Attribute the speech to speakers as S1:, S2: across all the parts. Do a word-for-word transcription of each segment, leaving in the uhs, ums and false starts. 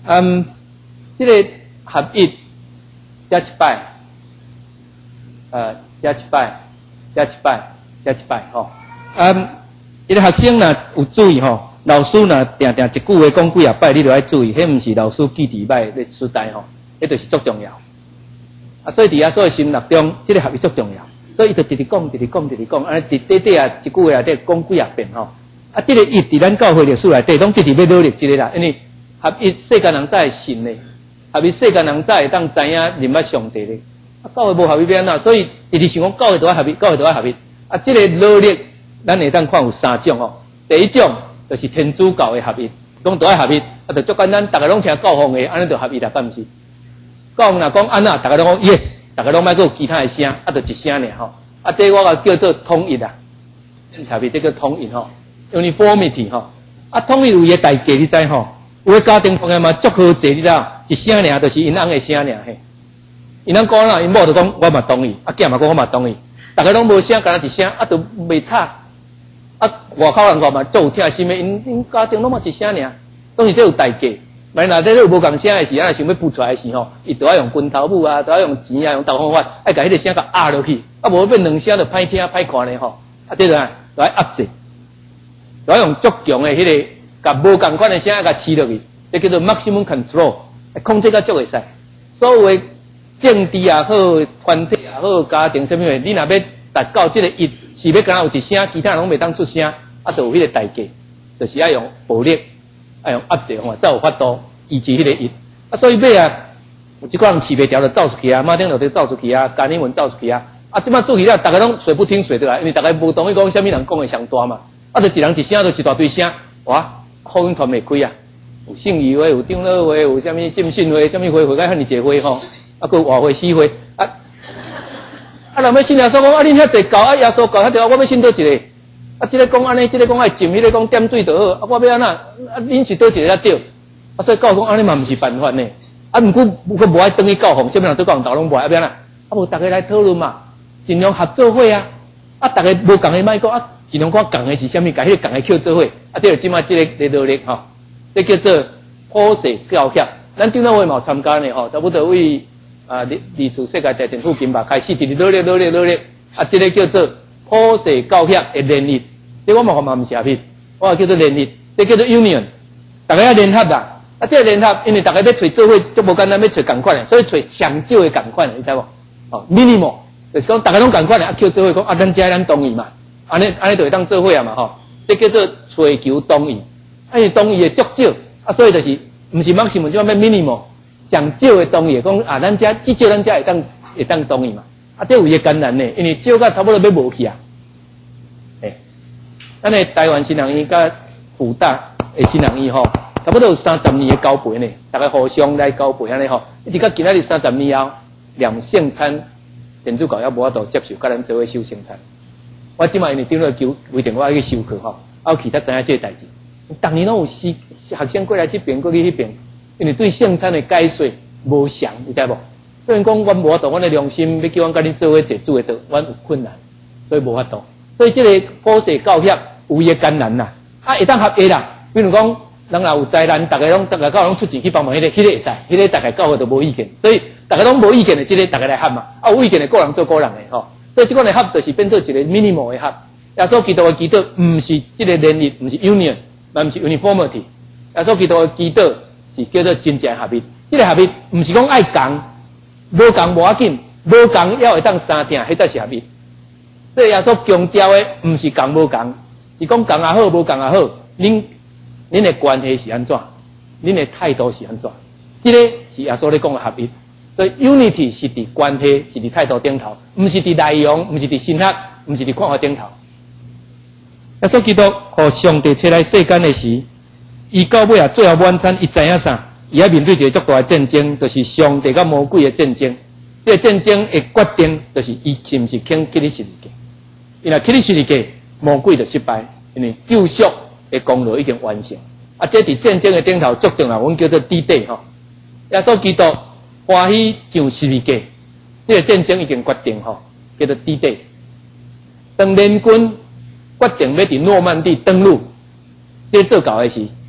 S1: 嗯，这个合一加一摆，呃，加一摆，加一摆，加一摆吼。嗯，这个学生呢有注意吼，老师呢定定一句话讲几啊摆，你就要注意，迄毋是老师记忆歹咧出题吼，迄就是足重要。啊，所以伫遐所有心目中，这个合一足重要。所以伊就直直讲，直直讲，直直讲，安尼伫底底啊一句话内底讲几啊遍吼。啊，这个一伫咱教会历史内底，拢直直要努力这个啦，因为合一世间人才会信咧，合一世间人才会当知影认捌上帝咧。啊，教会无合一变哪？所以直直想讲教会都要合一，教会都要合一。啊，这个努力，咱会当看有三种哦。第一种就是天主教的合一，讲都要合一，啊，就足简单，大家拢听教皇的，安尼就合一啦，敢毋是？教皇若讲安那，大家拢讲 yes， 大家拢莫有其他的声，啊，就一声尔吼。啊，这我个叫做统一啦，合一这个统一吼 ，uniformity 吼。啊，统一有伊个代价，你知吼？有个家庭方面嘛，足好济，你知道？一声尔，就是因翁的声尔嘿。因翁讲啦，因某就讲我嘛同意，啊囝嘛讲我嘛同意，大家拢无声，干那一声，啊，就袂吵。啊，外口人看嘛，足有听心的，因因家庭拢嘛一声尔，当然这有代价。万若这个无共声的时，啊，想要付出来的时吼，伊都要用拳头母啊，都要用钱啊，用刀方法，爱甲迄个声甲压落去，啊，无变两声就歹听歹看咧吼。啊，这个都要压制，都要用足强的迄个，甲无共款的声甲饲落去，这叫做 maximum control， 控制甲足会使。所有的政治也好，团体也好，家庭什么的，你若要达到这个一，是要敢有一声，其他人拢袂当出声，啊，就有迄个代价，就是要用暴力。要用压制方法，才有法度维持迄个一。啊，所以尾啊，有一个人饲袂调就走出去啊，马丁路就走出去啊，加尼文走出去啊。啊，即摆做起了，大家拢水不听水的来，因为大家无同意讲啥物人讲的上大嘛。啊，就一人一声，就一大堆声，哇，福音团袂开啊。有圣义会，有长老会，有啥物浸信会，啥物会会甲遐尼济会吼，啊，佮活会死会啊。啊，人要信耶稣讲，啊，恁遐济教啊，耶稣教遐济，我要信倒一个。啊，这个讲安尼，这个讲爱浸，迄个讲点水就好。啊，我要安那，啊，恁是倒一个才对。啊，所以教讲安尼嘛，毋是办法呢。啊，毋过毋过无爱等于教皇，啥物人做教皇头拢无爱，啊，变啦。啊，无大家来讨论嘛，尽量合作会啊。啊，大家无共的莫讲啊，尽量看共的是啥物，甲迄个共的扣做伙。啊，这个即卖这个来努力吼，这叫做普世教协。咱长老会嘛有参加呢吼，差不多为啊，历历次世界大战附近吧，开始直直努力努力努力。啊，这个叫做普世教协的联立，这我嘛嘛毋是合一，我叫做联立，这叫做 union， 大家要联合啦。啊，这个联合，因为大家要找做伙，足无简单要找共款的，所以找上少的共款的，你知无？哦 ，minimum， 就是讲大家拢共款的，啊，叫做伙讲啊，咱遮咱同意嘛，安尼安尼就会当做伙啊嘛吼，这叫做追求同意，啊，因为同意的足少，啊，所以就是毋是 maximum， 就要 minimum， 上少的同意，讲啊，咱遮至少咱遮会当会当同意嘛。啊，这有一个艰难呢，因为少甲差不多要无去啊。诶，咱的台湾新人医甲福大的新人医吼，差不多有三十年的交陪呢，大家互相来交陪安尼吼。一直到今仔日三十年后，连圣餐天主教也无法度接受，甲咱做伙收圣餐。我即摆因为顶了求规定我要去修课吼，啊，有其他知影这个代志。逐年拢有学学生过来这边，过去迄边，因为对圣餐的解说无详，你知无？虽然讲，阮无法度，阮的良心要叫阮甲恁做伙坐主的道，阮有困难，所以无法度。所以这个普世教协有伊个艰难啦，啊，会当合一啦。比如讲，人若有灾难，大家拢大家教拢出钱去帮忙，迄、那个迄、那个会使，迄、那个大家教会都无意见。所以大家拢无意见的，这个大家来合嘛。啊，有意见的个人做个人的吼。所以这款的合就是变做一个 minimal 的合。耶稣基督的基督毋是这个联立，毋是 union， 嘛毋是 uniformity。耶稣基督的基督是叫做真正合一。这个合一毋是讲爱共。无共无要紧，无共要会当三定，迄才是合一。所以耶稣强调的，毋是共无共，是讲共也好，无共也好，恁恁的关系是安怎，恁的态度是安怎。这个是耶稣咧讲的合一。所以 unity 是伫关系，是伫态度顶头，毋是伫内容，毋是伫神学，毋是伫看法顶头。耶稣基督互上帝摕来世间的时，伊到尾啊，最后晚餐，伊知影啥？伊要面对一个足大的战争，就是上帝甲魔鬼的战争。这个战争的决定，就是伊是毋是肯起哩十字架。因为起哩十字架，魔鬼就失败，因为救赎的功劳已经完成。啊，这伫战争的顶头注定啦，阮叫做 D-Day 吼。耶稣基督欢喜上十字架，这个战争已经决定吼，叫做 D-Day。当联军决定要伫诺曼底登陆，这做搞的是。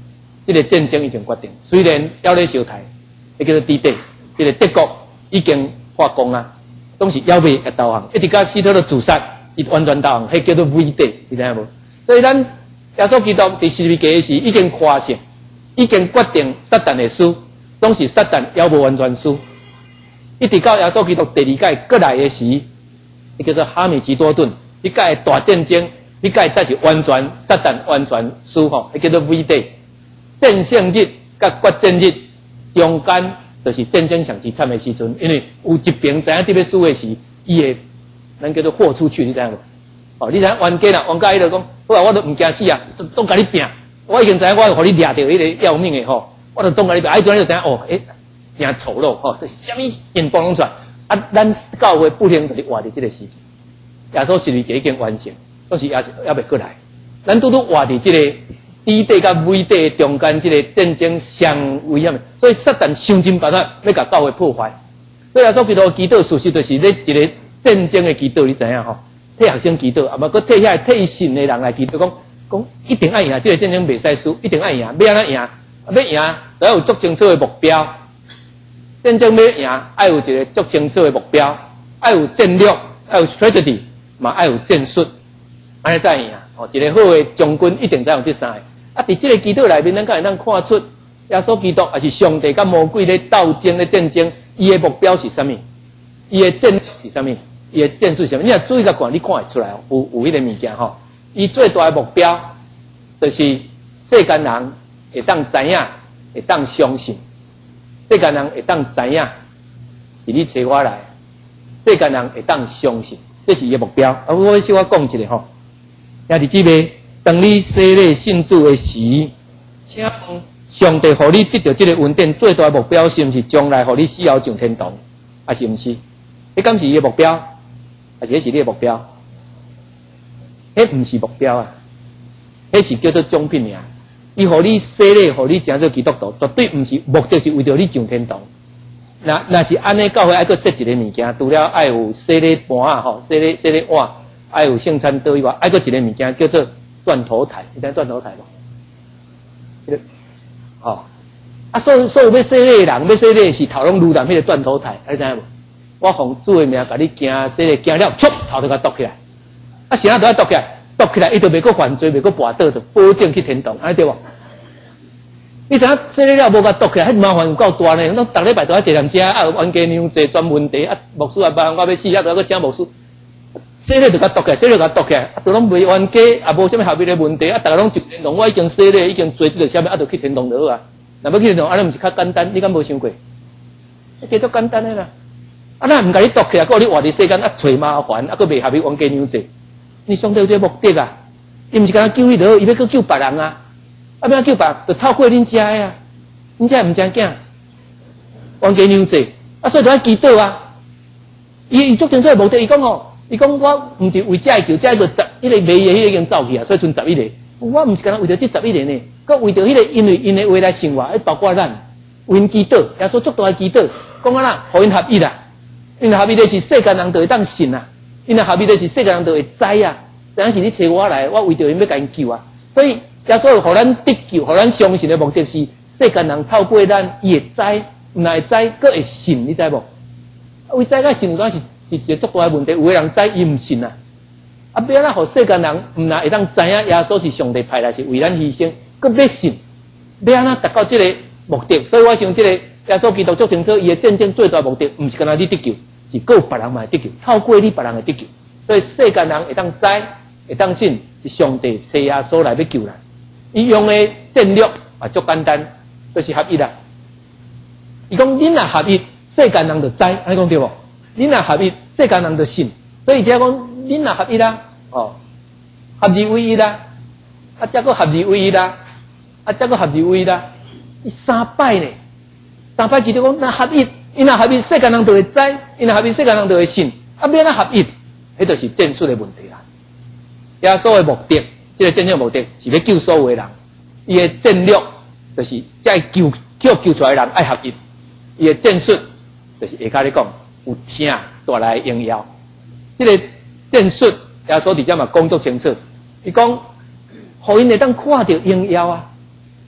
S1: 这个战争已经决定，虽然要咧小台，迄叫做 D-Day， 这个德国已经发功啊，拢是要未投降，一直到希特勒自杀，伊完全投降，迄叫做 V-Day， 你知影无？所以咱耶稣基督伫十字架时已經誇勝，已經決定撒旦會輸，當時撒旦也無完全輸。一直到耶穌基督第二屆過來的時，伊叫做哈米吉多頓，迄屆大戰爭，迄屆才是完全撒旦完全輸吼，迄叫做 V-Day。戰勝日甲決戰日中間，就是戰爭上之慘的時陣，因為有一邊知影佇要輸的時，伊會咱叫做豁出去，你知影無？哦，你知影冤家啦，冤家伊就講。好啊，我都唔驚死啊，都都甲你拼。我已經知影，我互你掠到迄個要命的吼，我都總甲你拼。啊，伊陣你就知影哦，誒、欸，真醜陋吼，這是啥物陰謀弄出來？啊，咱教會不能互你活佇這個時期。耶穌十字架已經完成，都是也也未過來。咱拄拄活佇這個 D-Day 甲 V-Day 中間這個戰爭上危險的，所以撒旦想盡辦法要甲教會破壞。所以耶穌基督祈禱事實就是咧一個戰爭的祈禱，你知影吼？替學生祈禱，啊，嘛，佮替遐替信的人來祈禱，講講一定愛贏，這個戰爭袂使輸，一定愛贏，要安怎贏？要贏，就要有足清楚的目標。戰爭要贏，愛有一個足清楚的目標，愛有戰略，愛有 strategy， 嘛愛有戰術，安尼才贏。哦，一個好的將軍一定知用這三個。啊，佇這個祈禱內面，咱敢會當看出耶穌基督也是上帝甲魔鬼咧鬥爭咧戰爭，伊的目標是啥物？伊的戰略是啥物？伊的戰術是啥物？你若注意甲看，你看會出來，有有迄個物件吼。伊最大的目標就是世間人會當知影，會當相信。世間人會當知影，是你找我來。世間人會當相信，這是伊的目標。啊，我小可講一下吼。兄弟姊妹，當你洗禮信主的時，請問上帝互你得到這個恩典，最大的目標是毋是將來互你死後上天堂，還是毋是？迄敢是伊的目標，還是迄是你的目標？迄毋是目標啊，迄是叫做獎品爾。伊互你洗禮，互你成做基督徒，絕對毋是目的是為着你上天堂。那那是安尼，教會愛擱設一個物件，除了愛有洗禮盤啊，吼，洗禮洗禮碗，愛有聖餐桌以外，愛擱一個物件叫做斷頭台，你知斷頭台無？迄個，吼，啊，所所有要洗禮的人，要洗禮是頭攏擼淡迄個斷頭台，你知影無？我奉主的名，甲你行洗禮行了，唰頭就甲剁起來，啊，啥都要剁起來。剁起來，伊就袂閣犯罪，袂閣跋倒，就保證去天堂，安尼對無？你知影洗禮了無甲剁起來，迄麻煩有夠大呢。咱逐禮拜都愛坐人家，啊有冤家娘坐專門地，啊牧師啊幫我要死，啊都要請牧師。洗禮就甲剁起來，洗禮就甲剁起來，啊都攏袂冤家，啊無啥物後邊的問題，啊逐個攏入天堂。我已經洗禮，已經做即個啥物，啊就去天堂就好啊。若要去天堂，安尼毋是較簡單？你敢無想過？叫做簡單的啦。啊，咱毋甲你剁起來，閣你活佇世間啊找麻煩，啊閣袂合你冤家娘坐。你上帝有這個目的啊，伊毋是干那救你就好，伊要去救別人啊，啊要救別人，就透過恁遮的啊，恁遮毋正經，冤家娘濟，啊所以就愛祈禱啊。伊伊足清楚目的，伊講哦，伊講我毋是為遮個求，遮個十，迄個賣嘢迄個已經走去啊，所以剩十一個。我毋是干那為着這十一個呢，佮為着迄個因為因的話來生活，包括咱為因祈禱，耶穌足大祈禱，講啊啦，互因合一啦，因合一就是世間人就會當信啊。因為後面就是世界人都會知啊，但是你找我來，我為着因要甲因救啊，所以耶穌互咱得救，互咱相信的目的是世界人透過咱，伊會知，唔會知，閣會信，你知無？為知甲信，當然是是一個足大的問題。有個人知，伊唔信啊，啊，要咱互世界人唔能會當知影耶穌是上帝派來，是為咱犧牲，閣要信，要安怎達到這個目的？所以我想這個耶穌基督足清楚，伊的真正最大目的，唔是干那你得救。是個別人嘛會得救，透過你別人會得救，所以世間人會當知，會當信是上帝藉耶穌來要救人。伊用的戰略也足簡單，就是合一啦。伊講恁若合一，世間人就知，安尼講對無？恁若合一，世間人就信。所以聽講恁若合一啦，哦，合二為一啦，啊，再個合二為一啦，啊，再個合二為一啦，伊三擺呢，三擺記得講那合一。因若合一，世間人就會知；因若合一，世間人就會信。啊，要安怎合一，迄就是戰術的問題啦。耶穌的目的，這個戰爭的目的是要救所有的人。伊的戰略就是再救叫救出來的人愛合一。伊的戰術就是下骹咧講有聽帶來榮耀。這個戰術耶穌佇遮嘛講足清楚。伊講，互因會當看到榮耀啊，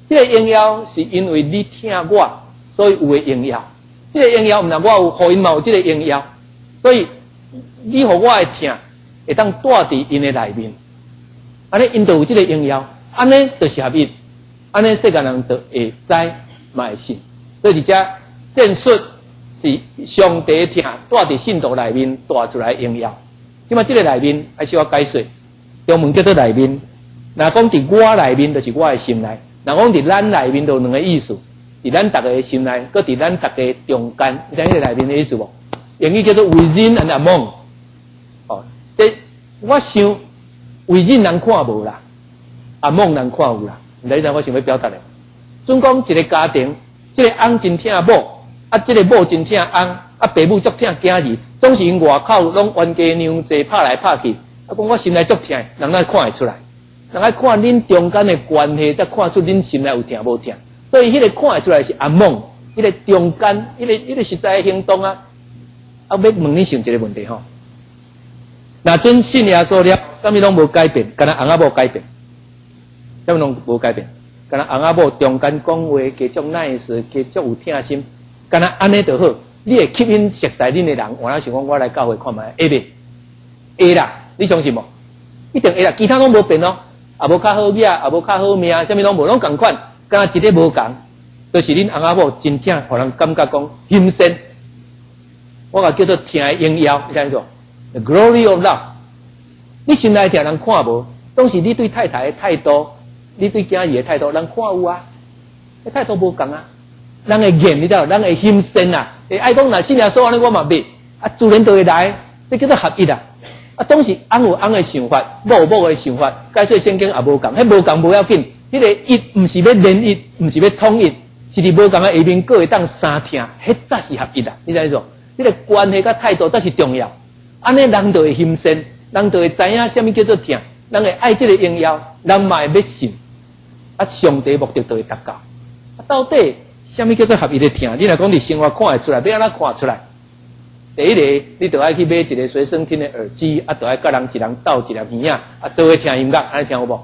S1: 这个应邀是因为你听我，所以有诶应邀。这个应邀毋但我有，互因嘛有这个应邀，所以你互我诶听，会当带伫因诶内面。安尼因就有这个应邀，安尼就是合一，安尼世间人就会知嘛会信。所以伫遮证述是上帝听带伫信徒内面带出来应邀。即嘛，这个内面还需要解说，中文叫做内面。若讲伫我内面，就是我诶心内；若讲伫咱内面，就有两个意思。伫咱逐个心内，搁伫咱逐个中间，你知迄个内面的意思无？英语叫做 within and among。哦，这我想 within 人看无啦 ，among 人看有啦。毋知影我想要表达的。准讲一个家庭，即、這個翁真疼某，啊，即、這個某真疼翁，啊，爸母足疼囝儿，总是因外口拢冤家娘济拍来拍去，啊，讲我心内足疼，人爱看会出来，人爱看恁中间的关系，才看出恁心内有疼无疼。所以迄个看会出来是among，迄个中间，迄、那个迄、那个实在的行动啊。啊，要问你想一个问题吼，那真信耶稣了，啥物拢无改变，干那翁仔某改变，啥物拢无改变，干那翁仔某中间讲话继续 nice， 继续有疼心，干那安尼就好。你会吸引熟悉恁的人，我那想讲我来教会看卖，会袂？会啦，你相信无？一定会啦，其他拢无变咯，也无较好嘢，也无较好命，啥物拢无，拢共款。敢若一个无共，就是恁翁仔某真正互人感觉讲欣赏，我甲叫做听的应邀，你知影 The glory of love。你心内听人看无，当时你对太太的态度，你对囝儿的态度，人看有啊，迄态度无共啊，人会厌你知道，人会欣赏啊，会爱讲若信耶稣安尼我嘛袂，啊自然就会来，这叫做合一啊。啊，当时翁有翁的想法，某有某的想法，解说圣经也无共，迄无共无要紧。迄、那个一毋是要连一，毋是要统一，是伫无共的下面各会当三听，迄才是合一啦。你知影？迄个关系甲态度才是重要。安尼人就会欣赏，人就会知影啥物叫做听，人会爱这个应邀，人嘛会要信。啊，上帝目的就会达到。啊，到底啥物叫做合一的听？你若讲伫生活看会出来，要安怎看出来？第一个，你就爱去买一个随身听的耳机，啊，就爱甲人一人斗一粒耳仔，啊，做伙听音乐，安尼听有无？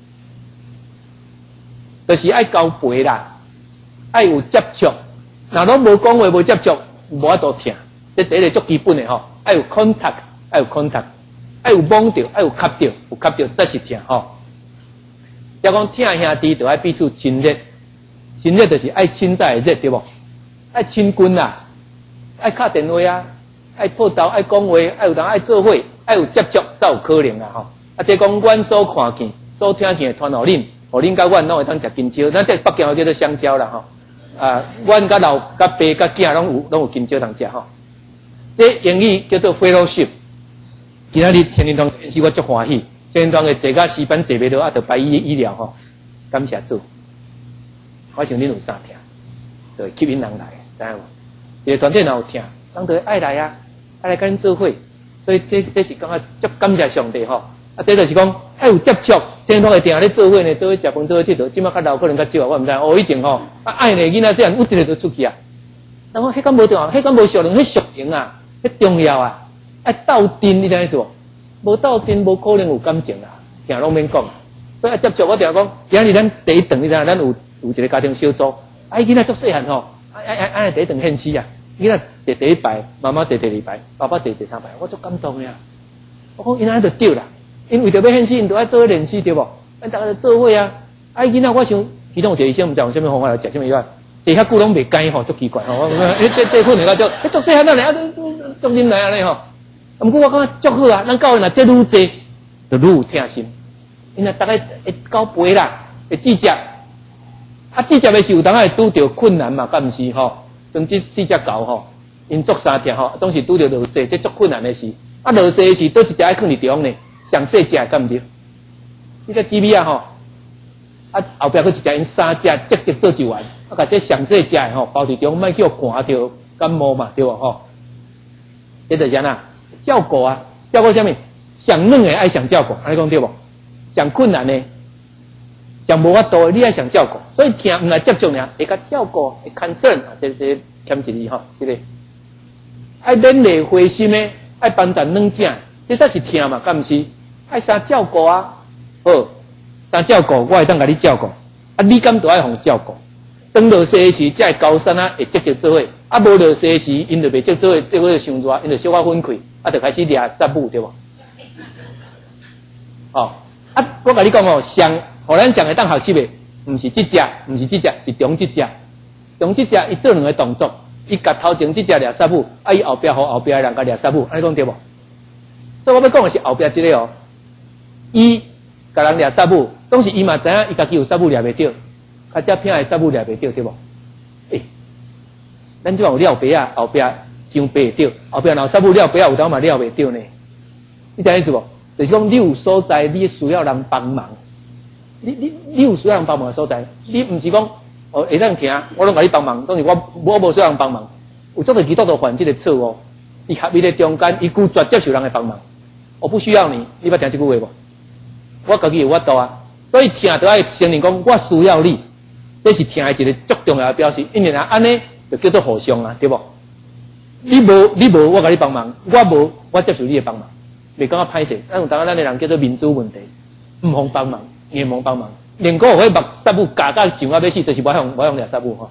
S1: 就是爱交陪啦，爱有接触。若拢无讲话无接触，无法度听。这第一个足基本的吼，爱有 contact， 爱有 contact， 爱有摸着，爱有吸着，有吸着才是听吼。要讲听兄弟，就爱彼此亲热，亲热就是爱亲在热对无？爱亲近啦，爱敲电话啊，爱报道，爱讲话，爱有人爱做伙，爱有接触才有可能啊吼。啊，即讲阮所看见、所听见的传互恁。互恁甲阮拢会当食香蕉，咱这北京话叫做香蕉啦吼。啊，阮甲老甲爸甲囝拢有拢有香蕉通食吼。这英语叫做 fellowship。今仔日青年团是我足欢喜，青年团嘅坐甲时班坐袂到，啊，着排医医疗吼。感谢主，我想恁有三听，就会吸引人来，知影无？一个团体若有听，人就会爱来啊，爱来甲恁做伙。所以这这是讲啊，足感谢上帝吼。啊，这就是讲爱有接触，天通会定咧做伙呢，做伙食饭，做伙佚佗。即马较老可能较少啊，我毋知。哦，以前吼，啊爱呢囡仔细汉，有一日就出去啊。但我迄敢无重要，迄敢无熟人，迄熟人啊，迄重要啊。爱斗阵，你知影做？无斗阵，无可能有感情啦，听拢免讲。所以爱接触，我定讲，今日咱第一顿，你知影，咱有有一个家庭小组，啊，囡仔足细汉吼，啊啊啊啊，第一顿献诗啊，囡仔第第一排，妈妈第第二排，爸爸第第三排，我足感动呀。我讲囡仔就对啦。因为着要献诗，因着爱做伙练诗对无？咱大家就做伙啊！啊，囡仔我想，其中有一个医生毋知用啥物方法来食啥物药，坐遐久拢袂干吼，足奇怪吼！诶，这这可能个足，迄足细汉咱啊，足忍耐安尼吼。毋过我感觉足好啊！咱教人若这愈济，就愈有疼心。因为大家会交陪啦，会记接。啊，记接的是有当会拄着困难嘛，敢毋是吼？像这四只狗吼，因足三天吼，总是拄着落雪，这足困难的事。啊，落雪的事倒一只爱放伫地方呢。上细只敢毋对？这个鸡尾啊吼，啊后壁佫一只因三只积积倒一丸，啊甲这上细只的吼包伫中，莫叫寒着感冒嘛，对无吼？这就是安那照顾啊，照顾啥物？上软的爱上照顾，安尼讲对无？上困难的，上无法度的，你爱上照顾，所以听毋来接触尔，会甲照顾，会 concern 啊，这这欠一字吼，这个爱勉励灰心的，爱帮咱软正，这才是听嘛，敢毋是？爱啥照顾啊？好，啥照顾？我会当甲你照顾。 啊，你敢都爱互照顾。当落雪时，才会高山啊会积极做伙，啊无落雪时，因就袂积做伙，做伙伤热，因就小可分开，啊就开始掠杂物对无？哦，啊，我甲你讲哦，上，互咱上会当学习的，毋是即只，毋是即只，是中即只。中即只伊做两个动作，伊甲头前即只掠杂物，啊伊后壁互后壁的人甲掠杂物，安尼讲对无？所以我要讲的是后壁即个哦，伊甲人掠杂物，当时伊嘛知影伊家己有杂物掠袂着。较只偏的杂物掠袂着，对无？诶、欸，咱即有了白啊，后壁伤白着，后壁若杂物了白啊，有当嘛了袂着呢？你知影意思无？就是讲你有所在，你需要人帮忙，你你你有需要人帮忙的所在，你毋是讲哦会当行，我拢甲你帮忙，当然我我无需要人帮忙。有足多基督徒犯即个错误，伊合伊的中间，伊拒绝接受人的帮忙，我不需要你，你捌听即句话无？我家己有法度啊，所以听都爱承认讲，我需要你。这是听的一个足重要的表示，因为啊，安尼就叫做互相啊，对不？你无你无，我甲你帮忙；我无，我接受你的帮忙，袂感觉歹势。咱有当咱的人叫做民主问题，唔互帮忙，硬互帮忙，连个有迄目杀母夹到上啊要死，就是我向我向掠杀母吼。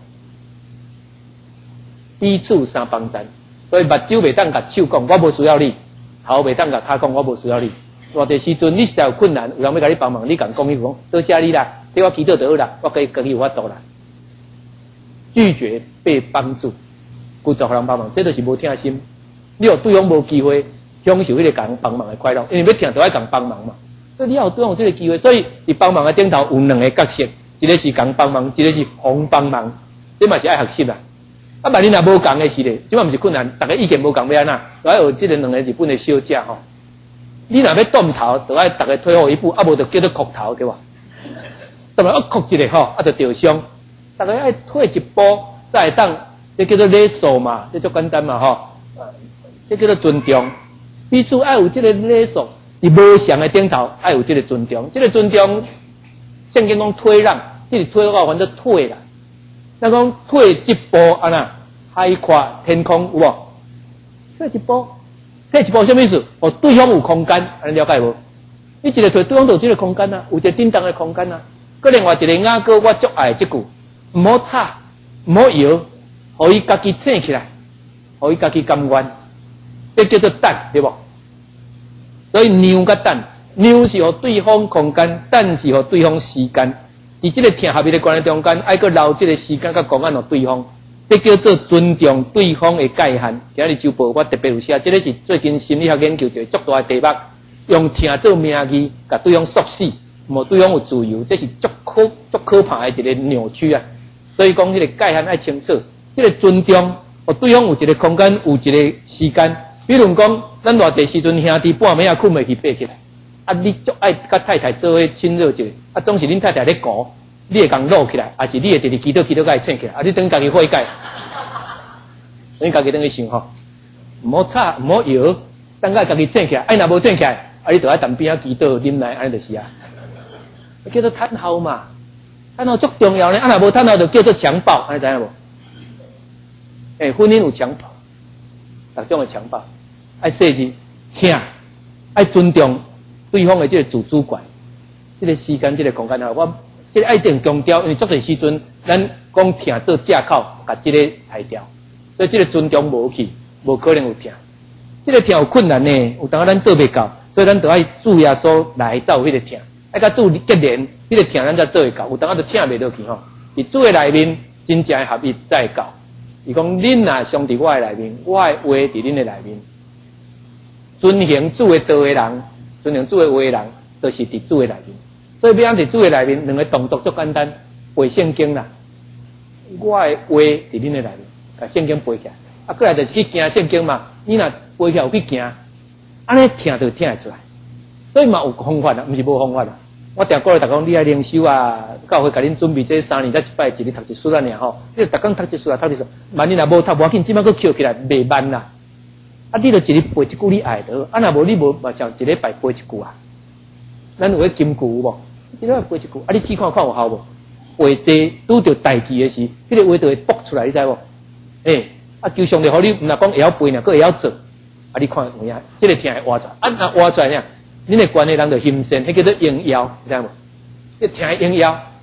S1: 彼此相帮衬，所以目睭袂当甲手讲，我无需要你；头袂当甲骹讲，我无需要你。偌地时阵，你实在有困难，有人要甲你帮忙，你共讲伊讲，多谢你啦。对我祈祷就好啦，我可以家己有法度啦。拒绝被帮助，拒绝互人帮忙，这就是无听心。你有对方无机会享受迄个共帮忙的快乐，因为要听就爱共帮忙嘛。所以你要有对方有这个机会，所以伫帮忙的顶头有两个角色，一个是共帮忙，一个是互帮忙，这嘛是爱学习啦。啊，万你若无共的是咧，这嘛毋是困难，大家意见无共要安怎？就爱学这个两个日本的小姐吼。你若要断头，就爱大家退后一步，啊无就叫做磕头对吧？当然，我哭一个吼，啊，就受伤。大家爱退一步，才会当，这叫做礼数嘛，这足简单嘛吼。这叫做尊重，彼此爱有这个礼数，伫无相的顶头爱有这个尊重。这个尊重，圣经讲退让，这个退我反正退啦。咱讲退一步安那，海阔天空有无？退一步，退一步什么意思？哦，对方有空间，安尼了解无？你一个退，对方就有这个空间啊，有一个顶当的空间啊。个另外一个雅歌我足爱即句，唔好吵，唔好摇，互伊家己醒起来，互伊家己甘愿，这叫做等，对不？所以让甲等，让是互对方空间，等是互对方时间。伫即个听合伊的关系中间，爱个留即个时间甲公安互对方，这叫做尊重对方的界限。今日周报我特别有写，这个是最近心理学研究一个足大的题目，用听做名义，甲对方锁死。无对方有自由，这是足可足可怕的一个扭曲啊！所以讲，迄个界限爱清楚，这个尊重，哦，对方有一个空间，有一个时间。比如讲，咱偌济时阵兄弟半暝啊困袂去爬起来，啊，你足爱甲太太做伙亲热者，啊，总是恁太太咧顾，你会共落起来，还是你会直直祈祷祈祷甲伊醒起来，啊，你等家己悔改，等家己等去想吼，唔好吵，唔好摇，等下家己醒起来，哎，若无醒起来，啊，你就爱当边啊祈祷忍耐，安尼就是啊。叫做贪好嘛，贪好足重要呢。啊，若无贪好就叫做强暴，安尼知影无？诶、欸，婚姻有强暴，各种的强暴，爱细致听，爱尊重对方的这个自主权，这个时间、这个空间啊，我这个爱定强调，因为足个时阵咱讲听做借口，甲这个排掉，所以这个尊重无去，无可能有听。这个听有困难呢，有当咱做袂到，所以咱就爱主耶稣来才有迄个听。爱甲主结连，你个听咱才做会到，有当啊就听袂落去吼。伫主的内面，真正的合一才会到。伊讲恁若上伫我的内面，我的话伫恁的内面。遵行主的道的人，遵行主的话的人，都、就是伫主的内面。所以要安伫主的内面，两个动作足简单，背圣经啦。我的话伫恁的内面，甲圣经背起来。啊，过来就是去行圣经嘛。你若背起来有去行，安尼听就听会出来。所以嘛有方法啦，毋是无方法啦。我常鼓励大家讲，你爱灵修啊，教会甲恁准备这三年才一摆，一日读一书啊，尔吼。你逐工读一书啊，读一书。万一若无读，无要紧，即摆佫捡起来，袂慢啦。啊，你著一日背一句你爱的，啊，若无你无嘛像一礼拜背一句啊。咱有个金句有无？一礼拜背一句，啊，你试看看有效无？背这拄着代志的时，迄、那个话就会爆出来，你知无？诶、欸，啊，求上帝互你，毋若讲会晓背呢，佫会晓做。啊，你看有影，这个听会挖出来，啊，若挖出来呢？恁的关系人就欣赏，迄叫做应邀，知影无？你听应邀，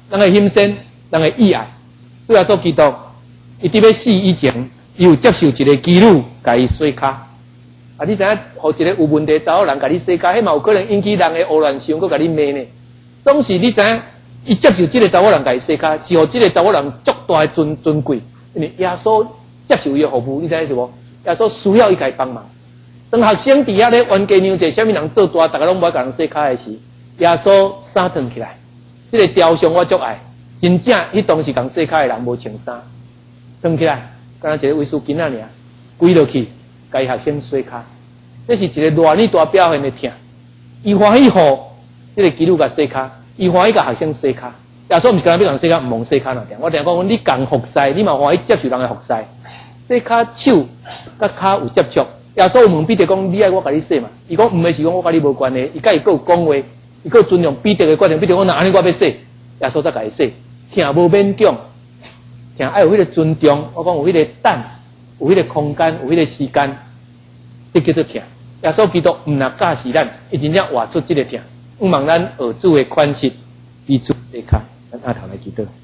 S1: 人的心身，人的意爱。主耶稣基督，伊伫要死以前，伊有接受一个基督，甲伊洗骹。啊，你知影，互一个有问题查某人甲你洗骹，迄嘛有可能引起人的胡乱想，佮甲你骂呢。总是你知影，伊接受即个查某人甲伊洗骹，是互即个查某人足大的尊尊贵。因为耶稣接受伊的服务，你知影是无？耶稣需要伊甲伊帮忙。当学生伫遐咧冤家娘者，啥物人做大，逐个拢无甲人洗骹的时，耶稣衫脱起来。即、这个雕像我足爱，真正迄当时共洗骹的人无穿衫，脱起来，敢若一个卫士巾仔尔，跪落去，甲伊学生洗骹。这是一个偌呢大表现的疼。伊欢喜互即个基督甲洗骹，伊欢喜甲学生洗骹。耶稣毋是干那要人洗骹，毋忘洗骹那点。我定讲，你共服侍，你嘛欢喜接受人的服侍。洗骹手甲骹有接触。耶稣问彼得讲：你爱我甲你洗嘛？伊讲毋是是讲我甲你无关系，伊甲伊佫有讲话，伊佫尊重彼得的决定。彼得讲：那安尼我要洗，耶稣才甲伊洗。听无勉强，听爱有迄个尊重。我讲有迄个等，有迄个空间，有迄个时间，这叫做听。耶稣基督毋若教示咱，伊真正活出即个听。毋望咱学主的款式，彼主洗骹。咱下头来祈祷。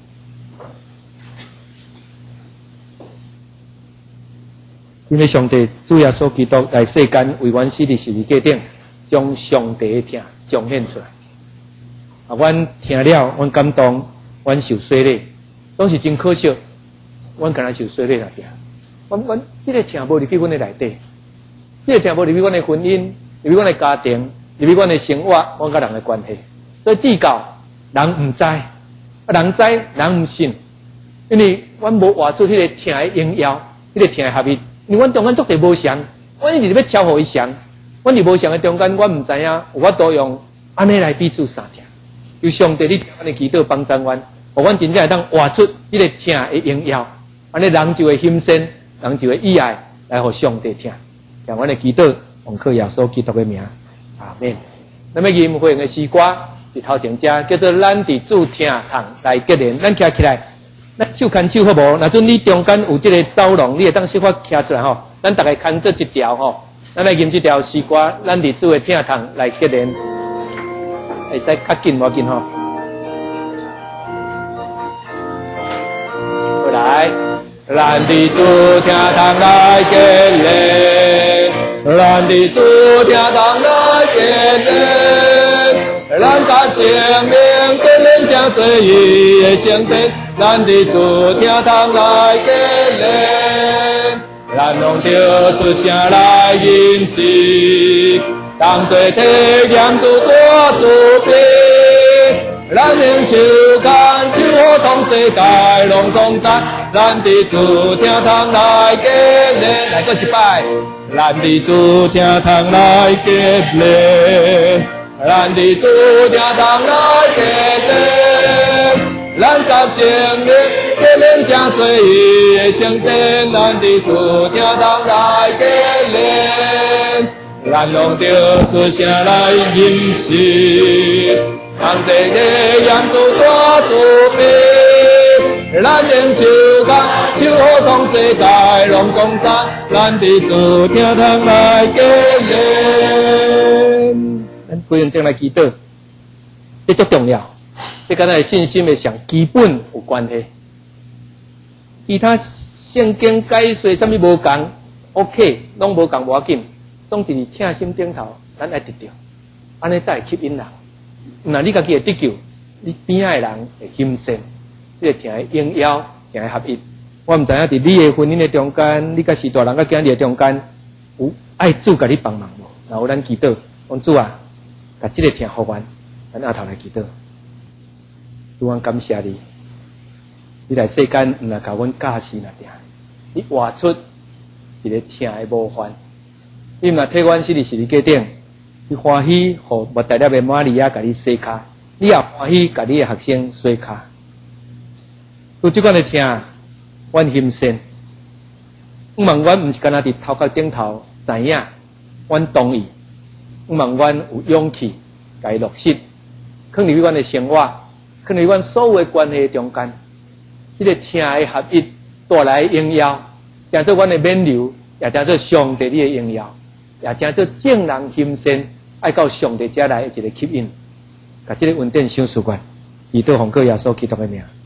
S1: 因为上帝主耶稣基督来世间为阮死伫十字架顶，将上帝的听彰显出来。啊，阮听了，阮感动，阮受洗礼，拢是真可惜。阮敢若受洗礼来听，阮阮即个听无入去阮的内底，即、这个听无入去阮的婚姻，入去阮的家庭，入去阮的生活，阮甲人的关系。所以至教人毋知，啊人知人毋信，因为阮无活出迄个听的应用，迄、这个听的合一。因为阮中间足地无相，阮一直要超互伊相，阮伫无相的中间，阮毋知影有法度用安尼来彼此相听。有上帝你听阮的祈祷帮助阮，互阮真正会当活出迄个听的应用，安尼人就会心生，人就会意爱来互上帝听。让阮的祈祷奉靠耶稣基督的名，阿免。那么吟会的诗歌是头前遮叫做咱伫主听堂来结连，咱徛起来。咱手牵手好无？若阵你中间有即个走廊，你会当小可徛出来吼。咱大家牵做一条吼，咱来吟即条诗歌，咱伫主的听堂来结连，会使较紧无紧吼。来，咱伫主听堂来结连，咱伫主听堂来结连，咱甲生命结连正做伊的圣殿。咱伫主听堂来结连，咱用着出声来吟诗，当作体验主大慈悲。咱用手牵手互同世界拢同在，咱伫主听堂来结连，来过一摆，咱伫主听堂来结连，咱伫主听堂来结连。咱甲生命结连正做伊的圣殿，咱伫主听堂来结连，咱用着出声来吟诗，当作体验主大慈悲。咱用手牵手互同世界拢同在，咱伫主听堂来结连。咱归用正来祈祷，这足重要。这跟咱的信心的上基本有关系，其他圣经解说啥物无共 ，OK， 拢无共无要紧，总之听心顶头，咱爱得着，安尼才会吸引人。那你家己会得救，你边仔的人会心生，这个听的应邀，听的合一。我毋知影伫你的婚姻的中间，你甲是大人甲囝儿的中间，有爱主甲你帮忙无？然后咱祈祷，讲主啊，甲这个听互阮，咱下头来祈祷。主啊，感谢你，你来世间毋来甲阮教示那点，你活出一个听的模范。你毋来替阮死伫十字架顶，你欢喜互莫大粒的玛利亚甲你洗骹，你也欢喜甲你的学生洗骹。有即款的听，阮心生。毋望阮毋是干那伫头壳顶头知影，阮同意。毋望阮有勇气甲伊落实，放入阮的生活。可能阮所有的关系中间，这个听的合一带来应邀，也做阮的免流，也叫做上帝你的应邀，也叫做正人心善，爱到上帝遮来一个吸引，甲这个稳定小事关， 伊都奉告耶稣基督的名。